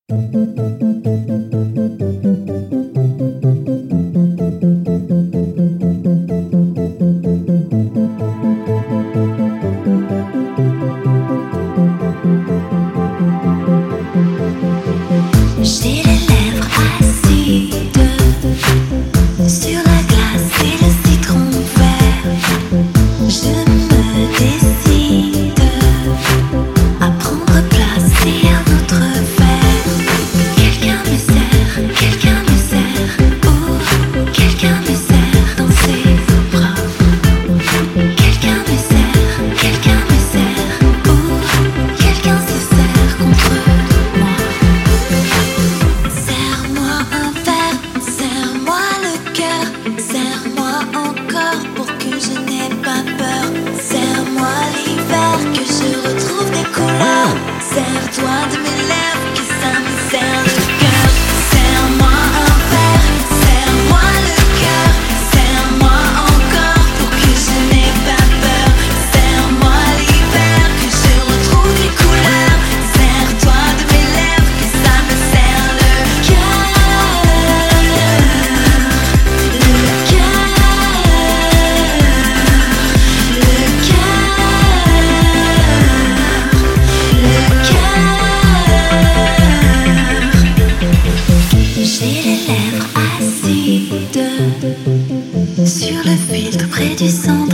J'ai les lèvres acides sur la glace et le citron vert. Je me décide à prendre place et un autre verre. Quelqu'un me sert, oh, quelqu'un me serre dans ses bras. Quelqu'un me sert, oh, quelqu'un se serre contre moi. Serre-moi un verre, serre-moi le cœur, serre-moi encore pour que je n'ai pas peur. Serre-moi l'hiver, que je retrouve des couleurs. Serre-toi de mes lèvres, que ça me serre le cœur. Serre-moi un verre, serre-moi le cœur, serre-moi encore pour que je n'ai pas peur. Serre-moi l'hiver, que je retrouve des couleurs. Serre-toi de mes lèvres, que ça me serre le cœur. Le cœur, j'ai les lèvres acides sur le filtre près du sang.